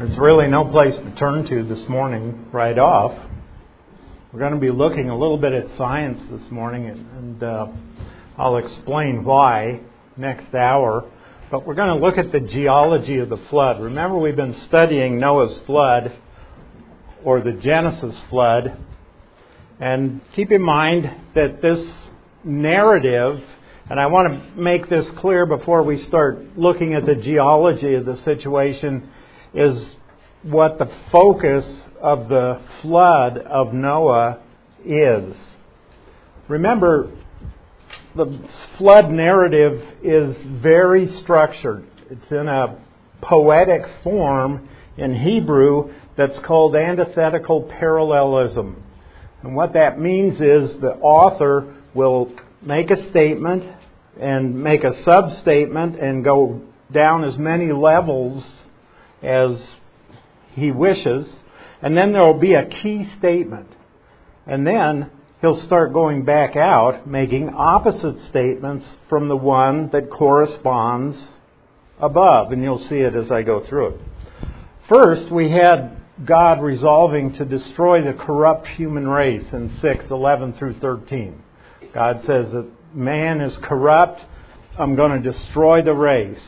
There's really no place to turn to this morning right off. We're going to be looking a little bit at science this morning, and I'll explain why next hour. But we're going to look at the geology of the flood. Remember, we've been studying Noah's flood, or the Genesis flood. And keep in mind that this narrative, and I want to make this clear before we start looking at the geology of the situation, is what the focus of the flood of Noah is. Remember, the flood narrative is very structured. It's in a poetic form in Hebrew that's called antithetical parallelism. And what that means is the author will make a statement and make a sub-statement and go down as many levels as he wishes. And then there will be a key statement. And then he'll start going back out, making opposite statements from the one that corresponds above. And you'll see it as I go through it. First, we had God resolving to destroy the corrupt human race in 6:11 through 13. God says that man is corrupt. I'm going to destroy the race.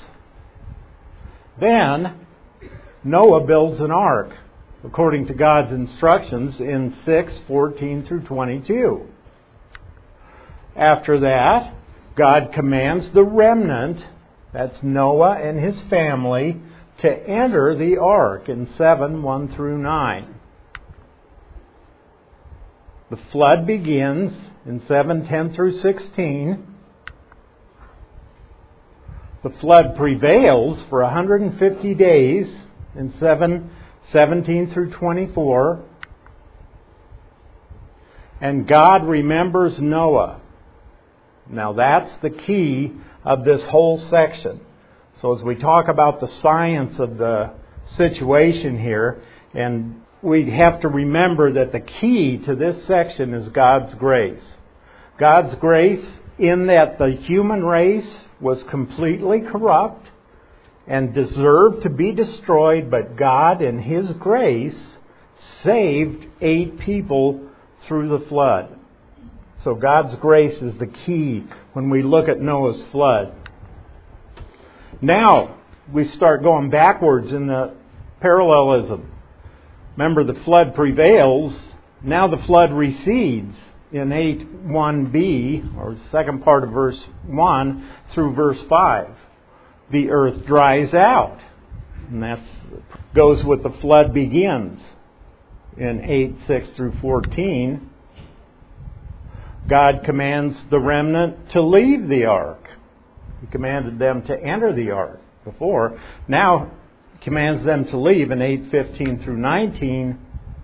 Then Noah builds an ark according to God's instructions in 6:14 through 22. After that, God commands the remnant, that's Noah and his family, to enter the ark in 7:1 through 9. The flood begins in 7:10 through 16. The flood prevails for 150 days in 7:17 through 24. And God remembers Noah. Now that's the key of this whole section. So as we talk about the science of the situation here, and we have to remember that the key to this section is God's grace. God's grace in that the human race was completely corrupt and deserved to be destroyed, but God in His grace saved 8 people through the flood. So God's grace is the key when we look at Noah's flood. Now we start going backwards in the parallelism. Remember, the flood prevails. Now the flood recedes in 8:1b, or the second part of verse 1, through verse 5. The earth dries out. And that goes with the flood begins in 8:6 through 14. God commands the remnant to leave the ark. He commanded them to enter the ark before. Now He commands them to leave in 8:15 through 19.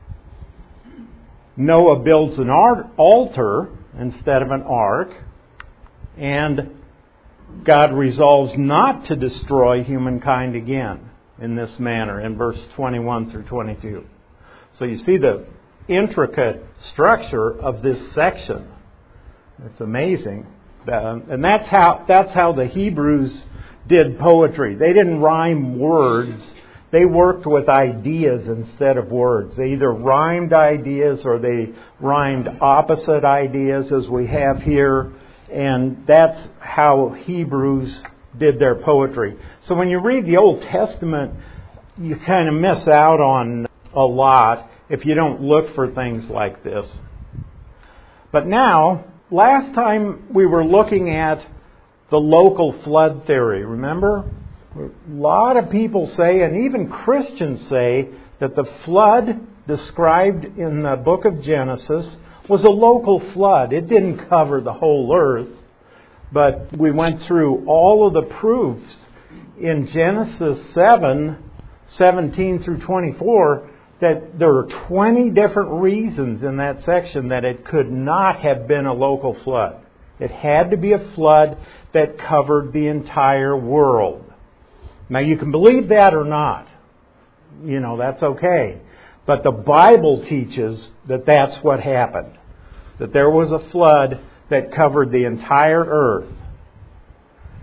Noah builds an altar instead of an ark. And God resolves not to destroy humankind again in this manner in verse 21 through 22. So you see the intricate structure of this section. It's amazing. And that's how the Hebrews did poetry. They didn't rhyme words. They worked with ideas instead of words. They either rhymed ideas or they rhymed opposite ideas, as we have here. And that's how Hebrews did their poetry. So when you read the Old Testament, you kind of miss out on a lot if you don't look for things like this. But now, last time we were looking at the local flood theory, remember? A lot of people say, and even Christians say, that the flood described in the book of Genesis was a local flood. It didn't cover the whole earth, but we went through all of the proofs in Genesis 7:17 through 24, that there are 20 different reasons in that section that it could not have been a local flood. It had to be a flood that covered the entire world. Now you can believe that or not. That's okay. But the Bible teaches that that's what happened. That there was a flood that covered the entire earth.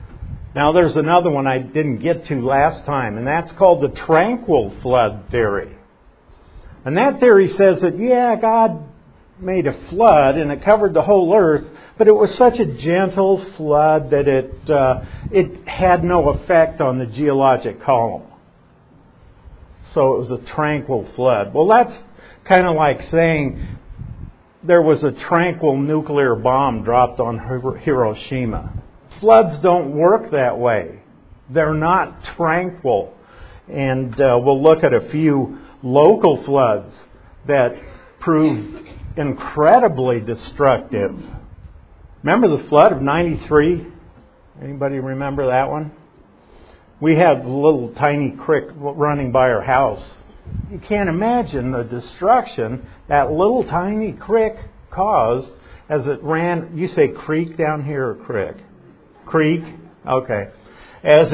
Now there's another one I didn't get to last time, and that's called the tranquil flood theory. And that theory says that, God made a flood and it covered the whole earth, but it was such a gentle flood that it had no effect on the geologic column. So it was a tranquil flood. Well, that's kind of like saying there was a tranquil nuclear bomb dropped on Hiroshima. Floods don't work that way. They're not tranquil. And we'll look at a few local floods that proved incredibly destructive. Remember the flood of 93? Anybody remember that one? We had a little tiny creek running by our house. You can't imagine the destruction that little tiny creek caused as it ran. You say creek down here or creek? Creek? Okay. As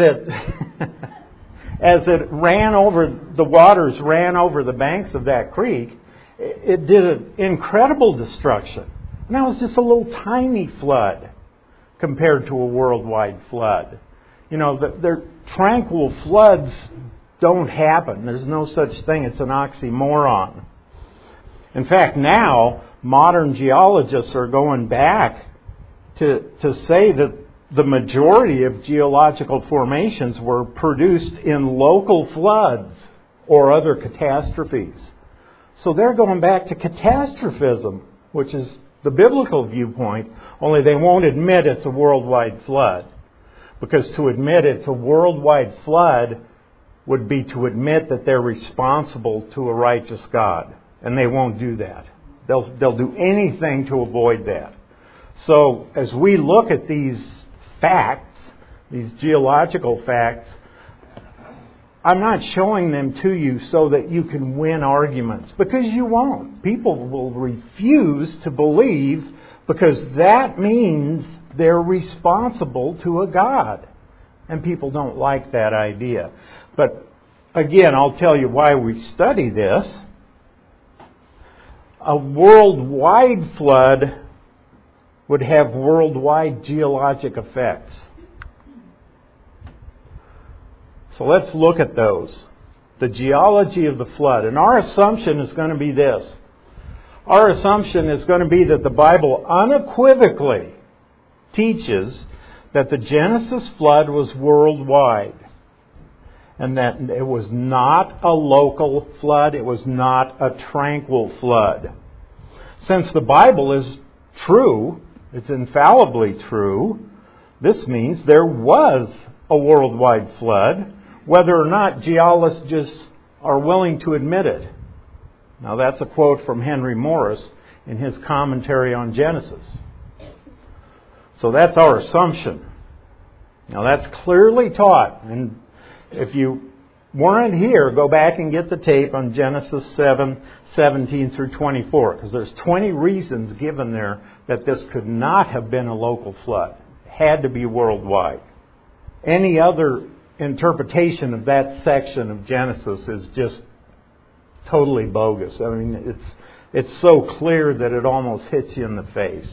it ran over, the waters ran over the banks of that creek, it did an incredible destruction. And that was just a little tiny flood compared to a worldwide flood. Their tranquil floods don't happen. There's no such thing. It's an oxymoron. In fact, now modern geologists are going back to say that the majority of geological formations were produced in local floods or other catastrophes. So they're going back to catastrophism, which is the biblical viewpoint, only they won't admit it's a worldwide flood. Because to admit it's a worldwide flood would be to admit that they're responsible to a righteous God. And they won't do that. They'll do anything to avoid that. So as we look at these facts, these geological facts, I'm not showing them to you so that you can win arguments, because you won't. People will refuse to believe because that means they're responsible to a God. And people don't like that idea. But again, I'll tell you why we study this. A worldwide flood would have worldwide geologic effects. So let's look at those. The geology of the flood. And our assumption is going to be this. Our assumption is going to be that the Bible unequivocally teaches that the Genesis flood was worldwide. And that it was not a local flood. It was not a tranquil flood. Since the Bible is true, it's infallibly true, this means there was a worldwide flood, whether or not geologists are willing to admit it. Now that's a quote from Henry Morris in his commentary on Genesis. So that's our assumption. Now that's clearly taught. And if you weren't here, go back and get the tape on Genesis 7:17 through 24. Because there's 20 reasons given there that this could not have been a local flood. It had to be worldwide. Any other interpretation of that section of Genesis is just totally bogus. I mean, it's so clear that it almost hits you in the face.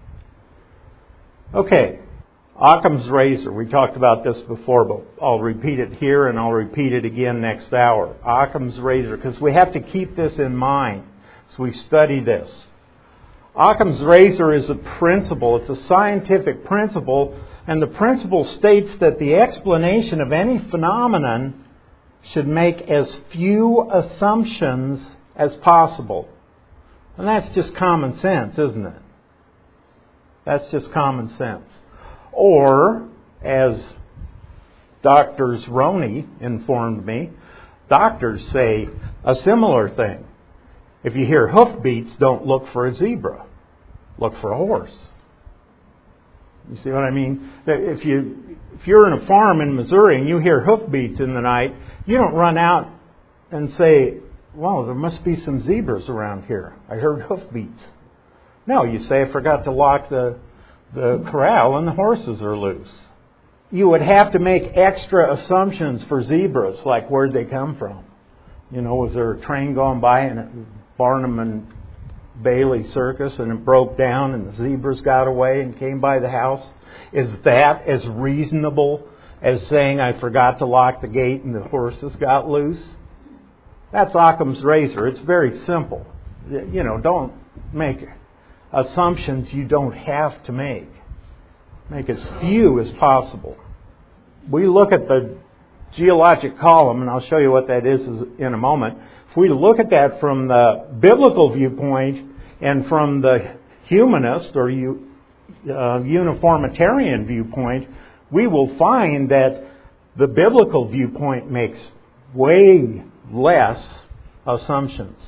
Okay, Occam's razor. We talked about this before, but I'll repeat it here and I'll repeat it again next hour. Occam's razor, because we have to keep this in mind as we study this. Occam's razor is a principle. It's a scientific principle, and the principle states that the explanation of any phenomenon should make as few assumptions as possible. And that's just common sense, isn't it? That's just common sense. Or, as Dr. Roney informed me, doctors say a similar thing. If you hear hoofbeats, don't look for a zebra. Look for a horse. You see what I mean? If you're in a farm in Missouri and you hear hoofbeats in the night, you don't run out and say, well, there must be some zebras around here. I heard hoofbeats. No, you say, I forgot to lock the corral and the horses are loose. You would have to make extra assumptions for zebras, like where'd they come from? Was there a train going by and it was Barnum and Bailey Circus and it broke down and the zebras got away and came by the house? Is that as reasonable as saying, I forgot to lock the gate and the horses got loose. That's Occam's razor. It's very simple. Don't make assumptions you don't have to make. Make as few as possible. We look at the geologic column, and I'll show you what that is in a moment. If we look at that from the biblical viewpoint and from the humanist or uniformitarian viewpoint, we will find that the biblical viewpoint makes way less assumptions.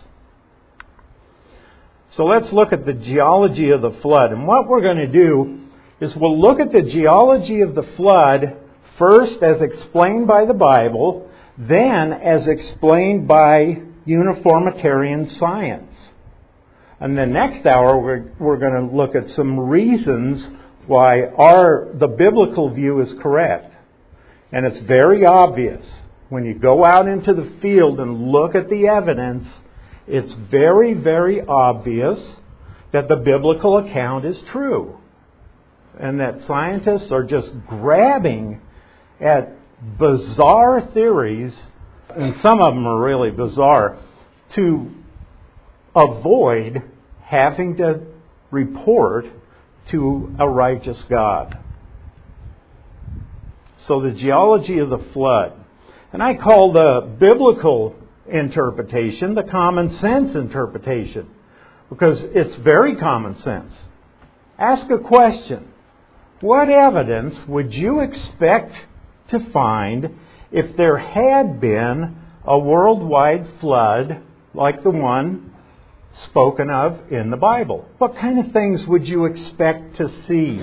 So let's look at the geology of the flood. And what we're going to do is we'll look at the geology of the flood first as explained by the Bible, then as explained by uniformitarian science. And the next hour we're going to look at some reasons why the biblical view is correct. And it's very obvious. When you go out into the field and look at the evidence, it's very, very obvious that the biblical account is true. And that scientists are just grabbing at bizarre theories, and some of them are really bizarre, to avoid having to report to a righteous God. So the geology of the flood. And I call the biblical interpretation the common sense interpretation, because it's very common sense. Ask a question. What evidence would you expect to find if there had been a worldwide flood like the one spoken of in the Bible? What kind of things would you expect to see?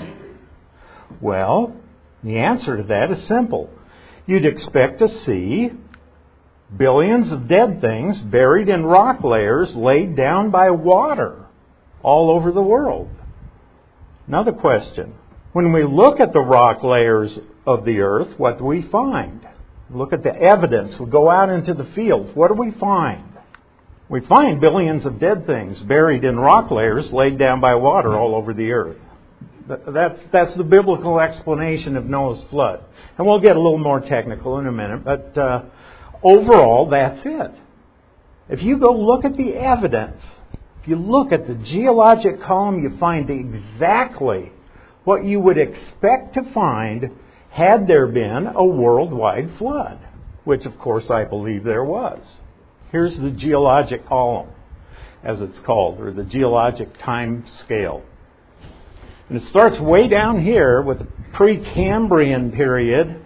Well, the answer to that is simple. You'd expect to see billions of dead things buried in rock layers laid down by water all over the world. Another question. When we look at the rock layers of the earth, what do we find? Look at the evidence. We go out into the field. What do we find? We find billions of dead things buried in rock layers laid down by water all over the earth. That's the biblical explanation of Noah's flood. And we'll get a little more technical in a minute, but overall, that's it. If you go look at the evidence, if you look at the geologic column, you find exactly what you would expect to find had there been a worldwide flood, which of course I believe there was. Here's the geologic column, as it's called, or the geologic time scale. And it starts way down here with the Precambrian period.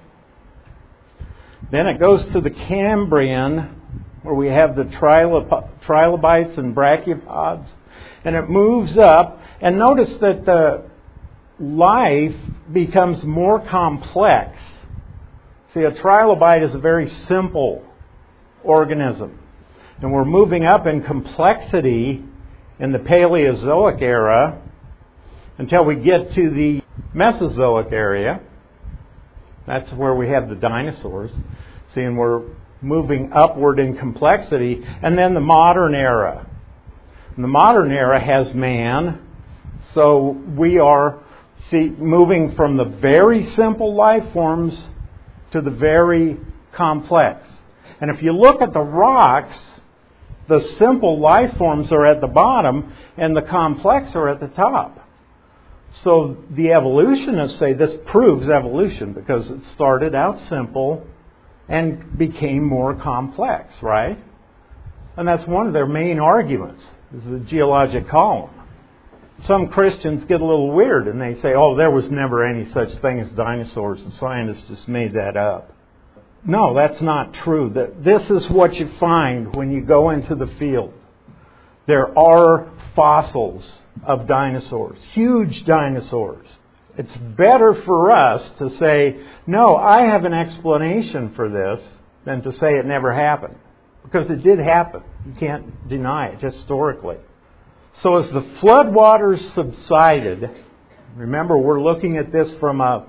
Then it goes to the Cambrian, where we have the trilobites and brachiopods. And it moves up. And notice that the life becomes more complex. See, a trilobite is a very simple organism. And we're moving up in complexity in the Paleozoic era until we get to the Mesozoic area. That's where we have the dinosaurs. See, and we're moving upward in complexity. And then the modern era. And the modern era has man. So we are moving from the very simple life forms to the very complex. And if you look at the rocks, the simple life forms are at the bottom and the complex are at the top. So the evolutionists say this proves evolution because it started out simple and became more complex, right? And that's one of their main arguments, is the geologic column. Some Christians get a little weird and they say, oh, there was never any such thing as dinosaurs and scientists just made that up. No, that's not true. This is what you find when you go into the field. There are fossils of dinosaurs, huge dinosaurs. It's better for us to say, no, I have an explanation for this, than to say it never happened. Because it did happen. You can't deny it historically. So as the floodwaters subsided, remember we're looking at this from a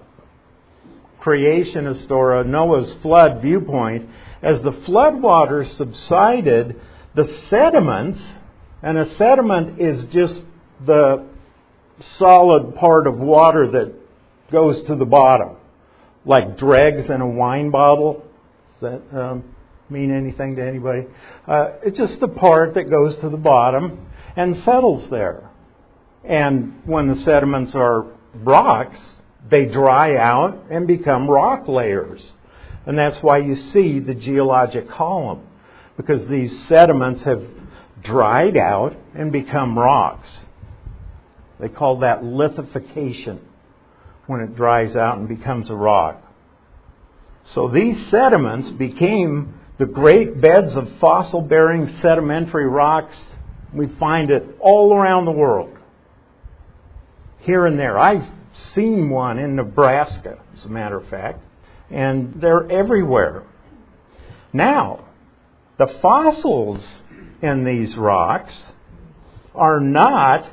creationist or a Noah's flood viewpoint. As the floodwaters subsided, the sediments, and a sediment is just the solid part of water that goes to the bottom. like dregs in a wine bottle. Does that mean anything to anybody? It's just the part that goes to the bottom and settles there. And when the sediments are rocks, they dry out and become rock layers. And that's why you see the geologic column, because these sediments have dried out and become rocks. They call that lithification, when it dries out and becomes a rock. So these sediments became the great beds of fossil-bearing sedimentary rocks. We find it all around the world, here and there. I've seen one in Nebraska, as a matter of fact, and they're everywhere. Now, the fossils in these rocks are not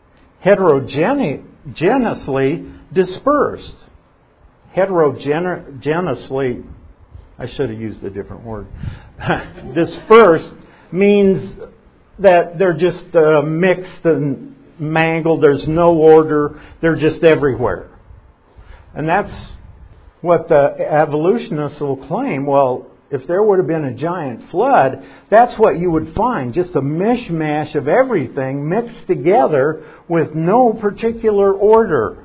heterogeneously dispersed. Heterogeneously, I should have used a different word. Dispersed means that they're just mixed and mangled. There's no order. They're just everywhere. And that's what the evolutionists will claim. Well, if there would have been a giant flood, that's what you would find. Just a mishmash of everything mixed together with no particular order.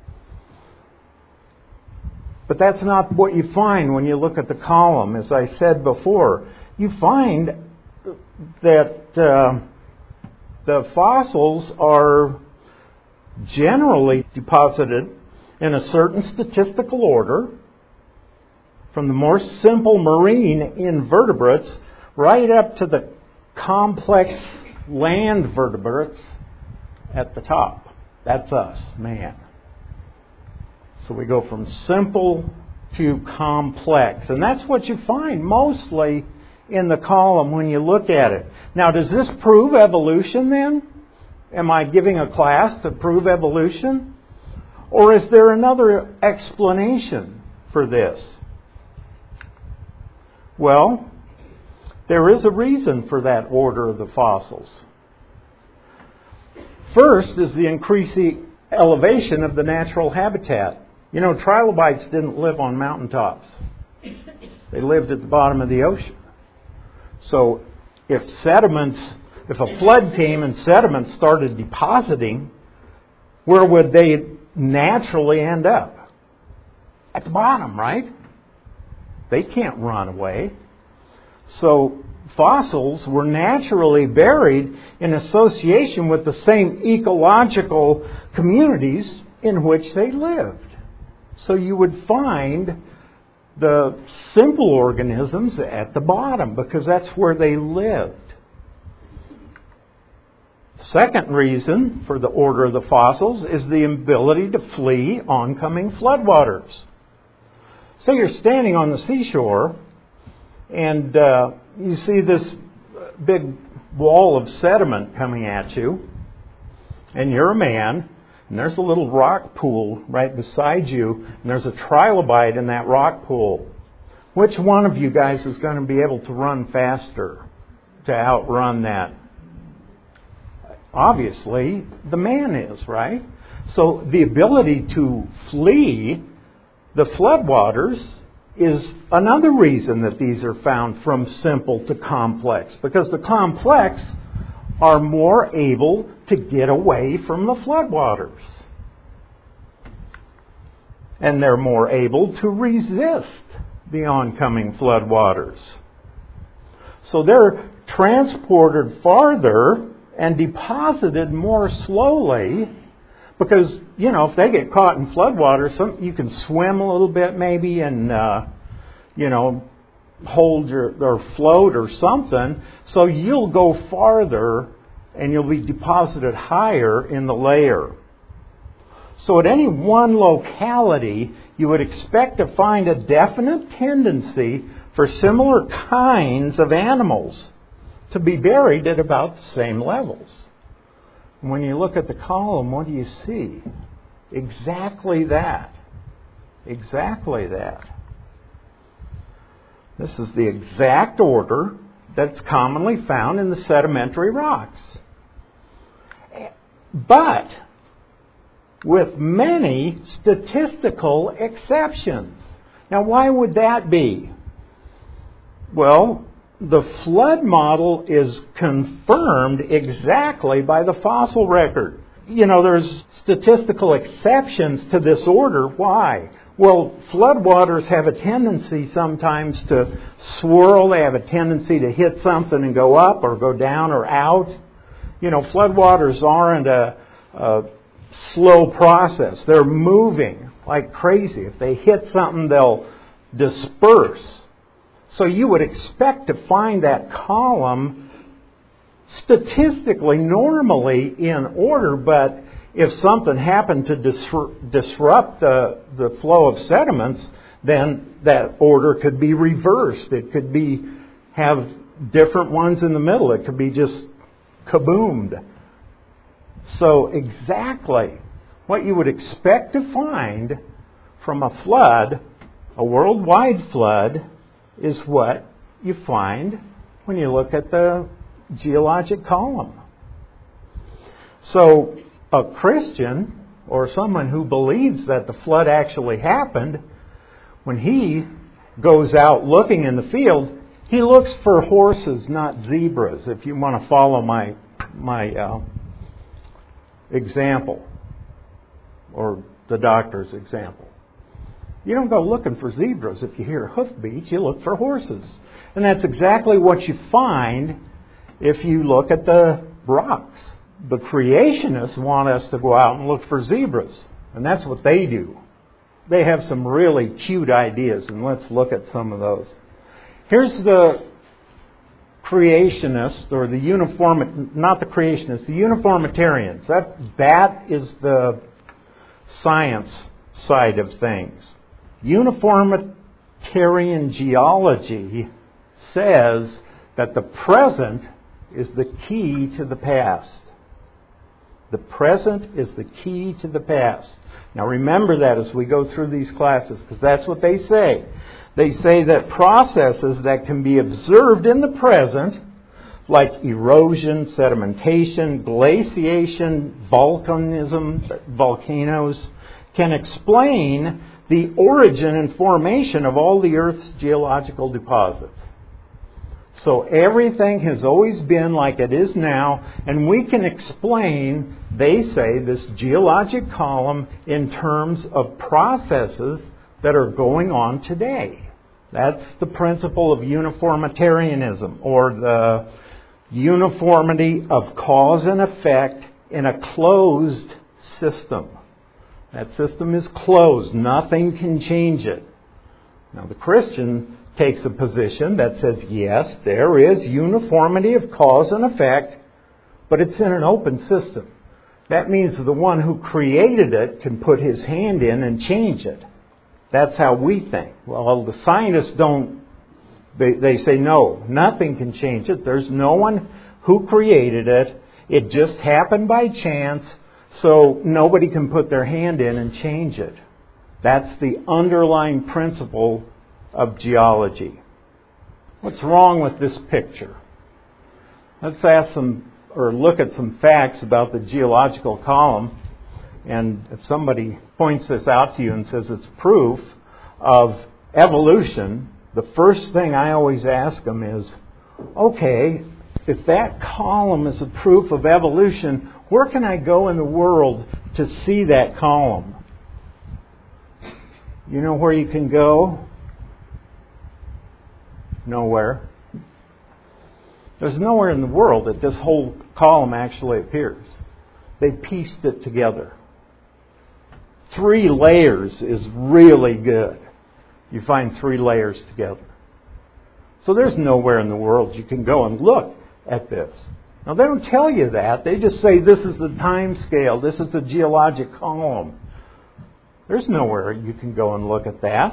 But that's not what you find when you look at the column. As I said before, you find that the fossils are generally deposited in a certain statistical order, from the more simple marine invertebrates right up to the complex land vertebrates at the top. That's us, man. So we go from simple to complex. And that's what you find mostly in the column when you look at it. Now, does this prove evolution then? Am I giving a class to prove evolution? Or is there another explanation for this? Well, there is a reason for that order of the fossils. First is the increasing elevation of the natural habitat. You know, trilobites didn't live on mountaintops. They lived at the bottom of the ocean. So if a flood came and sediments started depositing, where would they naturally end up? At the bottom, right? They can't run away. So fossils were naturally buried in association with the same ecological communities in which they lived. So you would find the simple organisms at the bottom because that's where they lived. Second reason for the order of the fossils is the ability to flee oncoming floodwaters. So you're standing on the seashore and you see this big wall of sediment coming at you, and you're a man, and there's a little rock pool right beside you, and there's a trilobite in that rock pool. Which one of you guys is going to be able to run faster to outrun that? Obviously, the man is, right? So the ability to flee the floodwaters is another reason that these are found from simple to complex, because the complex are more able to get away from the floodwaters. And they're more able to resist the oncoming floodwaters. So they're transported farther and deposited more slowly because, you know, if they get caught in floodwaters, you can swim a little bit maybe and, hold or float or something. So you'll go farther and you'll be deposited higher in the layer. So at any one locality, you would expect to find a definite tendency for similar kinds of animals to be buried at about the same levels. When you look at the column, what do you see? Exactly that. Exactly that. This is the exact order that's commonly found in the sedimentary rocks. But with many statistical exceptions. Now, why would that be? Well, the flood model is confirmed exactly by the fossil record. There's statistical exceptions to this order. Why? Well, floodwaters have a tendency sometimes to swirl. They have a tendency to hit something and go up or go down or out. Floodwaters aren't a slow process. They're moving like crazy. If they hit something, they'll disperse. So you would expect to find that column statistically, normally in order, but if something happened to disrupt the flow of sediments, then that order could be reversed. It could have different ones in the middle. It could be just kaboomed. So exactly what you would expect to find from a flood, a worldwide flood, is what you find when you look at the geologic column. So a Christian, or someone who believes that the flood actually happened, when he goes out looking in the field, he looks for horses, not zebras, if you want to follow my example, or the doctor's example. You don't go looking for zebras if you hear hoofbeats, you look for horses. And that's exactly what you find if you look at the rocks. The creationists want us to go out and look for zebras, and that's what they do. They have some really cute ideas, and let's look at some of those. Here's the creationists, or the uniformitarians. That is the science side of things. Uniformitarian geology says that the present is the key to the past. The present is the key to the past. Now remember that as we go through these classes, because that's what they say. They say that processes that can be observed in the present, like erosion, sedimentation, glaciation, volcanoes, can explain the origin and formation of all the Earth's geological deposits. So everything has always been like it is now, and we can explain, they say, this geologic column in terms of processes that are going on today. That's the principle of uniformitarianism, or the uniformity of cause and effect in a closed system. That system is closed. Nothing can change it. Now the Christian takes a position that says, yes, there is uniformity of cause and effect, but it's in an open system. That means the one who created it can put his hand in and change it. That's how we think. Well, the scientists don't. They say, no, nothing can change it. There's no one who created it. It just happened by chance, so nobody can put their hand in and change it. That's the underlying principle of geology. What's wrong with this picture? Let's look at some facts about the geological column. And if somebody points this out to you and says it's proof of evolution, the first thing I always ask them is, okay, if that column is a proof of evolution, where can I go in the world to see that column? You know where you can go? Nowhere. There's nowhere in the world that this whole column actually appears. They pieced it together. 3 layers is really good. You find 3 layers together. So there's nowhere in the world you can go and look at this. Now they don't tell you that. They just say this is the time scale. This is the geologic column. There's nowhere you can go and look at that.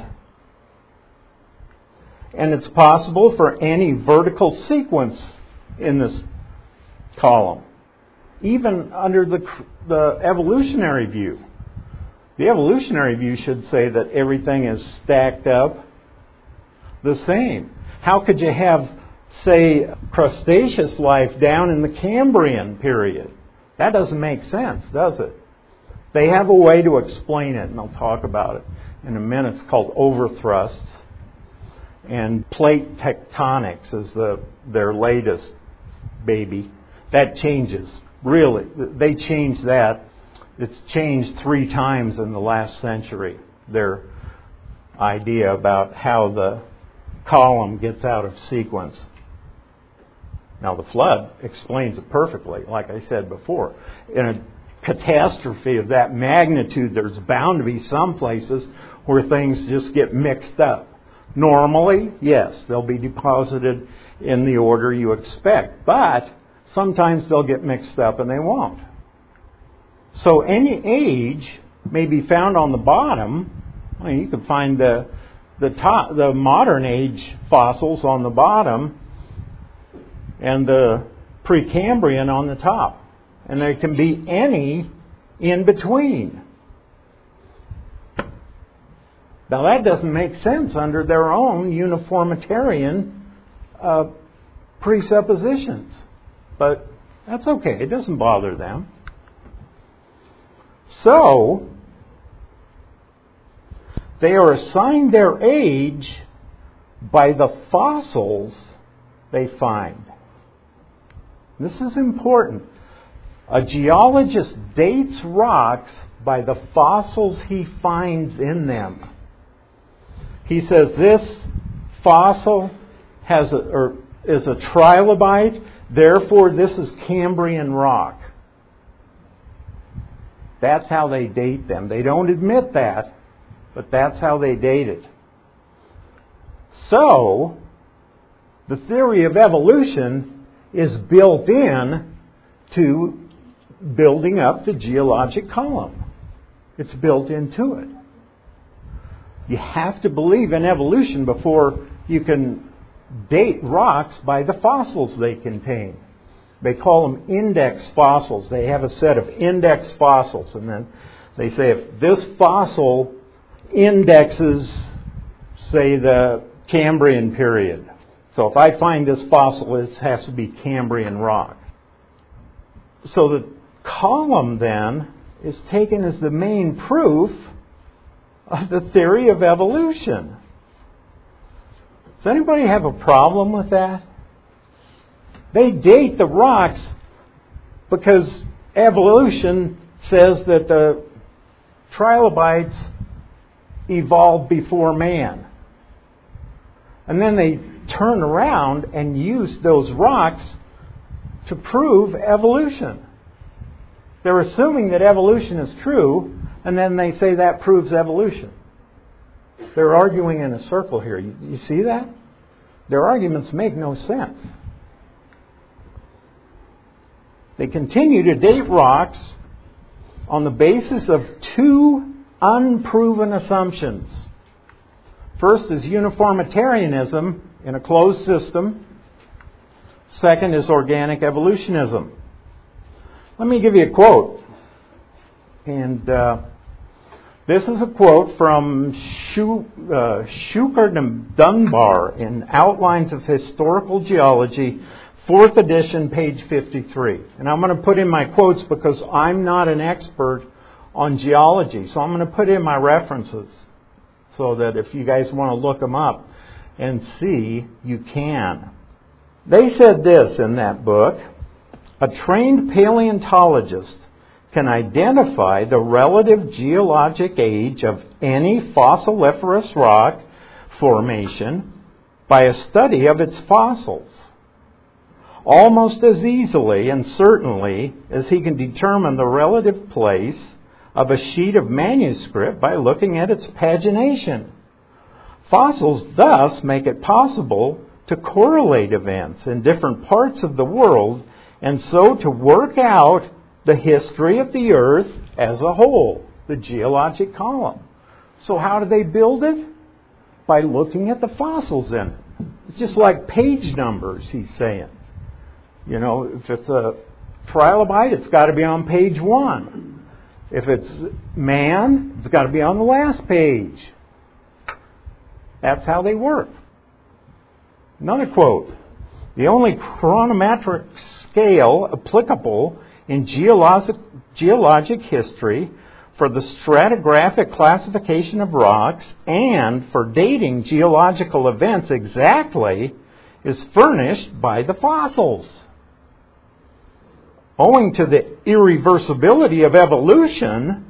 And it's possible for any vertical sequence in this column, even under the evolutionary view. The evolutionary view should say that everything is stacked up the same. How could you have, say, Cretaceous life down in the Cambrian period? That doesn't make sense, does it? They have a way to explain it, and I'll talk about it in a minute. It's called overthrusts. And plate tectonics is their latest baby. That changes. Really, they changed that. It's changed 3 times in the last century, their idea about how the column gets out of sequence. Now, the flood explains it perfectly, like I said before. In a catastrophe of that magnitude, there's bound to be some places where things just get mixed up. Normally, yes, they'll be deposited in the order you expect, but sometimes they'll get mixed up and they won't. So any age may be found on the bottom. Well, you can find the modern age fossils on the bottom and the Precambrian on the top. And there can be any in between. Now that doesn't make sense under their own uniformitarian presuppositions. But that's okay. It doesn't bother them. So, they are assigned their age by the fossils they find. This is important. A geologist dates rocks by the fossils he finds in them. He says this fossil is a trilobite, therefore this is Cambrian rock. That's how they date them. They don't admit that, but that's how they date it. So, the theory of evolution is built in to building up the geologic column. It's built into it. You have to believe in evolution before you can date rocks by the fossils they contain. They call them index fossils. They have a set of index fossils. And then they say if this fossil indexes, say, the Cambrian period. So if I find this fossil, it has to be Cambrian rock. So the column then is taken as the main proof of the theory of evolution. Does anybody have a problem with that? They date the rocks because evolution says that the trilobites evolved before man. And then they turn around and use those rocks to prove evolution. They're assuming that evolution is true, and then they say that proves evolution. They're arguing in a circle here. You see that? Their arguments make no sense. They continue to date rocks on the basis of 2 unproven assumptions. First is uniformitarianism in a closed system. Second is organic evolutionism. Let me give you a quote. And this is a quote from Schuchard and Dunbar in Outlines of Historical Geology, 4th edition, page 53. And I'm going to put in my quotes because I'm not an expert on geology. So I'm going to put in my references so that if you guys want to look them up and see, you can. They said this in that book: a trained paleontologist can identify the relative geologic age of any fossiliferous rock formation by a study of its fossils, almost as easily and certainly as he can determine the relative place of a sheet of manuscript by looking at its pagination. Fossils thus make it possible to correlate events in different parts of the world and so to work out the history of the earth as a whole, the geologic column. So how do they build it? By looking at the fossils in it. It's just like page numbers, he's saying. You know, if it's a trilobite, it's got to be on page 1. If it's man, it's got to be on the last page. That's how they work. Another quote: the only chronometric scale applicable in geologic history for the stratigraphic classification of rocks and for dating geological events exactly is furnished by the fossils. Owing to the irreversibility of evolution,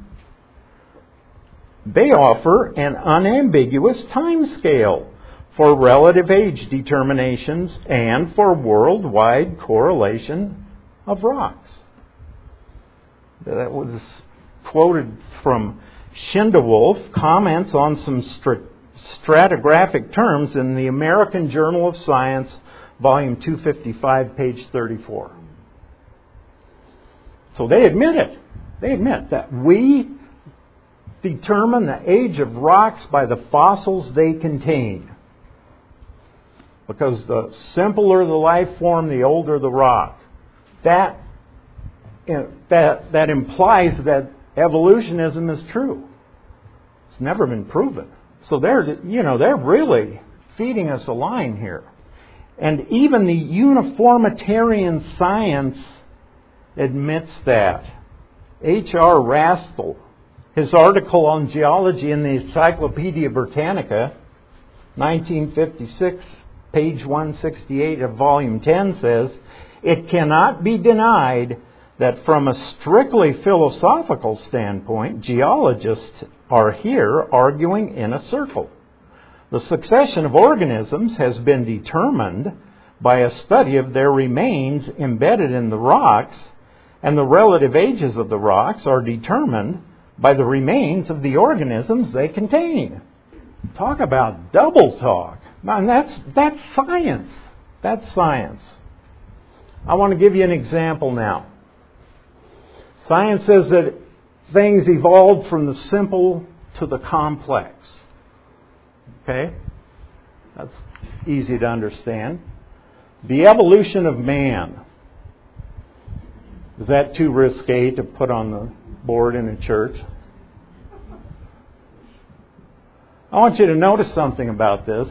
they offer an unambiguous timescale for relative age determinations and for worldwide correlation of rocks. That was quoted from Schindewolf, comments on some stratigraphic terms in the American Journal of Science, volume 255, page 34. So they admit it. They admit that we determine the age of rocks by the fossils they contain. Because the simpler the life form, the older the rock. That implies that evolutionism is true. It's never been proven. So they're really feeding us a line here. And even the uniformitarian science admits that. H.R. Rastell, his article on geology in the Encyclopedia Britannica, 1956, page 168 of volume 10 says, "It cannot be denied that from a strictly philosophical standpoint, geologists are here arguing in a circle. The succession of organisms has been determined by a study of their remains embedded in the rocks, and the relative ages of the rocks are determined by the remains of the organisms they contain." Talk about double talk. And that's science. That's science. I want to give you an example now. Science says that things evolved from the simple to the complex. Okay? That's easy to understand. The evolution of man. Is that too risque to put on the board in a church? I want you to notice something about this.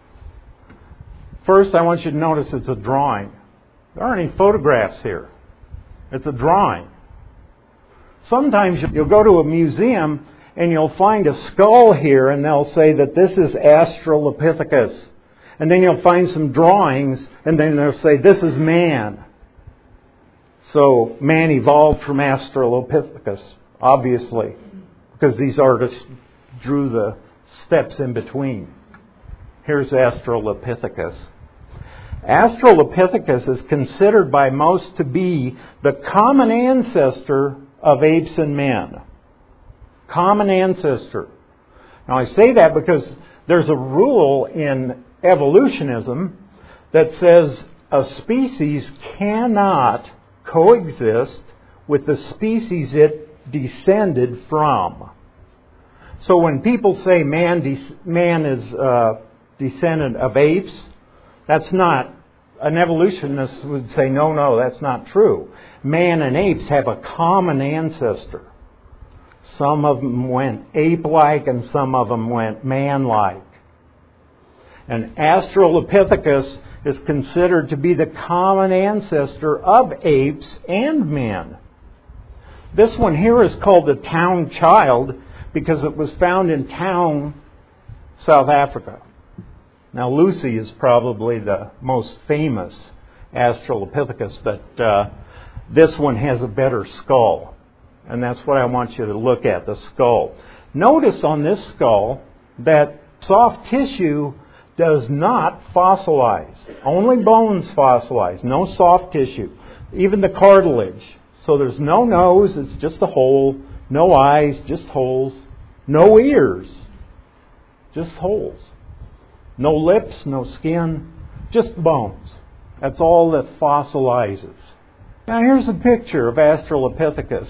First, I want you to notice it's a drawing. There aren't any photographs here. It's a drawing. Sometimes you'll go to a museum and you'll find a skull here and they'll say that this is Australopithecus. And then you'll find some drawings and then they'll say this is man. So man evolved from Australopithecus, obviously, because these artists drew the steps in between. Here's Australopithecus. Australopithecus is considered by most to be the common ancestor of apes and men. Common ancestor. Now I say that because there's a rule in evolutionism that says a species cannot coexist with the species it descended from. So when people say man is descendant of apes, that's not. An evolutionist would say, no, that's not true. Man and apes have a common ancestor. Some of them went ape-like and some of them went man-like. And Australopithecus is considered to be the common ancestor of apes and men. This one here is called the Town Child because it was found in Town, South Africa. Now, Lucy is probably the most famous Australopithecus, but this one has a better skull. And that's what I want you to look at, the skull. Notice on this skull that soft tissue does not fossilize. Only bones fossilize, no soft tissue. Even the cartilage. So there's no nose, it's just a hole. No eyes, just holes. No ears, just holes. No lips, no skin, just bones. That's all that fossilizes. Now here's a picture of Australopithecus.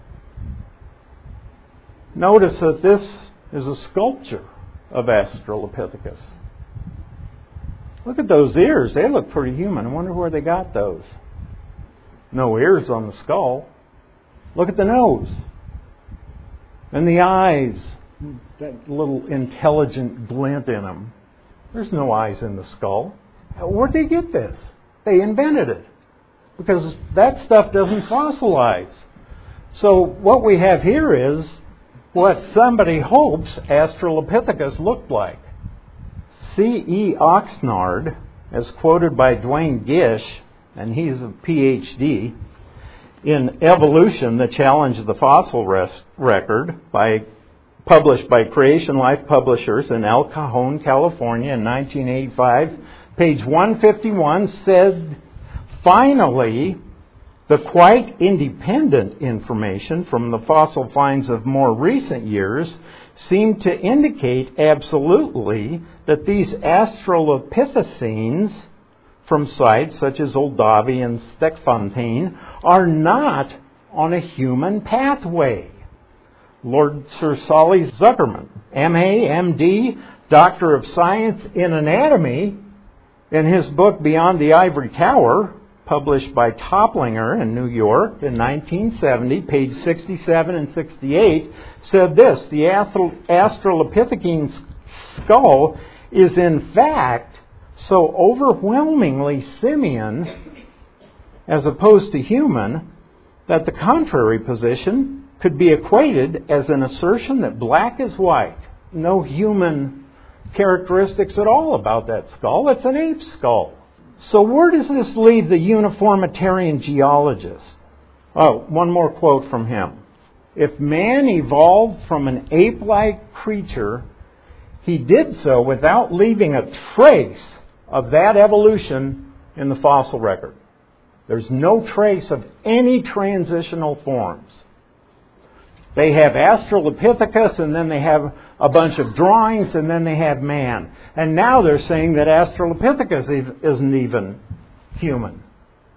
Notice that this is a sculpture of Australopithecus. Look at those ears. They look pretty human. I wonder where they got those. No ears on the skull. Look at the nose. And the eyes. That little intelligent glint in them. There's no eyes in the skull. Where'd they get this? They invented it. Because that stuff doesn't fossilize. So what we have here is what somebody hopes Australopithecus looked like. C.E. Oxnard, as quoted by Duane Gish, and he's a PhD, in Evolution, The Challenge of the Fossil Record, published by Creation Life Publishers in El Cajon, California in 1985, page 151, said, finally, the quite independent information from the fossil finds of more recent years seem to indicate absolutely that these Australopithecines from sites such as Olduvai and Stekfontein are not on a human pathway. Lord Sir Solly Zuckerman, M.A., M.D., Doctor of Science in Anatomy, in his book Beyond the Ivory Tower, published by Toplinger in New York in 1970, page 67 and 68, said this: the Australopithecine skull is in fact so overwhelmingly simian as opposed to human that the contrary position could be equated as an assertion that black is white. No human characteristics at all about that skull. It's an ape skull. So where does this leave the uniformitarian geologist? Oh, one more quote from him. If man evolved from an ape-like creature, he did so without leaving a trace of that evolution in the fossil record. There's no trace of any transitional forms. They have Australopithecus, and then they have a bunch of drawings, and then they have man. And now they're saying that Australopithecus isn't even human.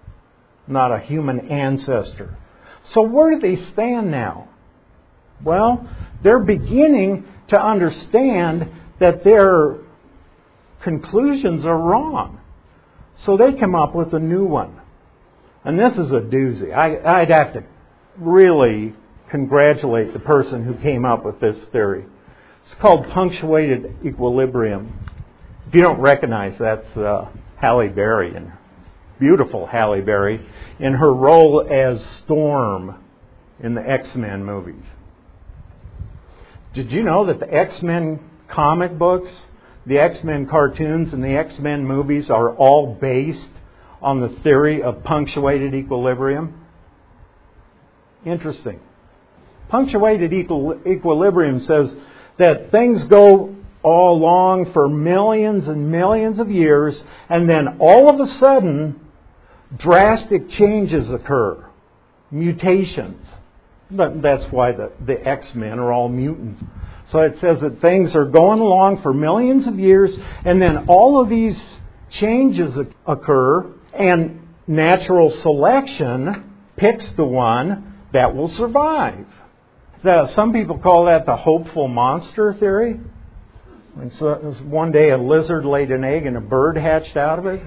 Not a human ancestor. So where do they stand now? Well, they're beginning to understand that their conclusions are wrong. So they come up with a new one. And this is a doozy. I'd have to really congratulate the person who came up with this theory. It's called punctuated equilibrium. If you don't recognize, that's Halle Berry, and beautiful Halle Berry, in her role as Storm in the X-Men movies. Did you know that the X-Men comic books, the X-Men cartoons, and the X-Men movies are all based on the theory of punctuated equilibrium? Interesting. Punctuated equilibrium says that things go along for millions and millions of years, and then all of a sudden, drastic changes occur. Mutations. But that's why the X-Men are all mutants. So it says that things are going along for millions of years, and then all of these changes occur, and natural selection picks the one that will survive. Some people call that the hopeful monster theory. And so one day a lizard laid an egg and a bird hatched out of it.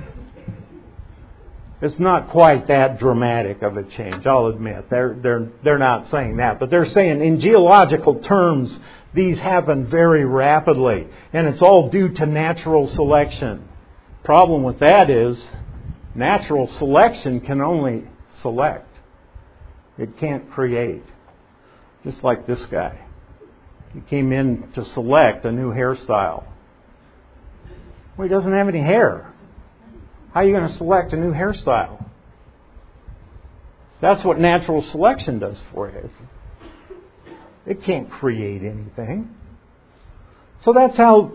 It's not quite that dramatic of a change, I'll admit. They're not saying that. But they're saying in geological terms, these happen very rapidly. And it's all due to natural selection. Problem with that is natural selection can only select. It can't create. Just like this guy. He came in to select a new hairstyle. Well, he doesn't have any hair. How are you going to select a new hairstyle? That's what natural selection does for you. It can't create anything. So that's how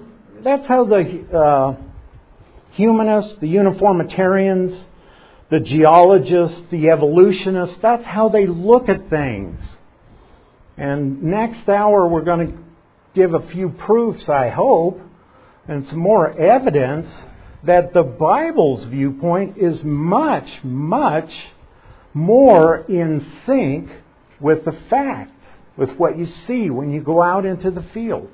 the humanists, the uniformitarians, the geologists, the evolutionists, that's how they look at things. And next hour we're going to give a few proofs, I hope, and some more evidence that the Bible's viewpoint is much, much more in sync with the facts, with what you see when you go out into the field.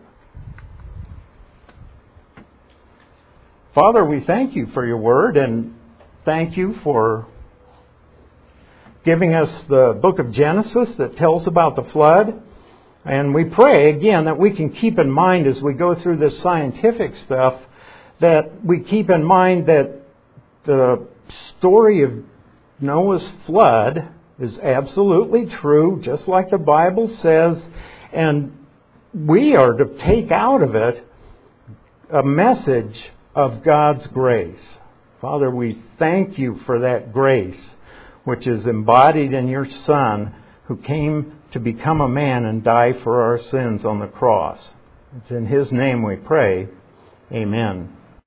Father, we thank you for your word, and thank you for giving us the book of Genesis that tells about the flood. And we pray, again, that we can keep in mind as we go through this scientific stuff, that we keep in mind that the story of Noah's flood is absolutely true, just like the Bible says. And we are to take out of it a message of God's grace. Father, we thank you for that grace which is embodied in your Son, who came to become a man and die for our sins on the cross. It's in His name we pray. Amen.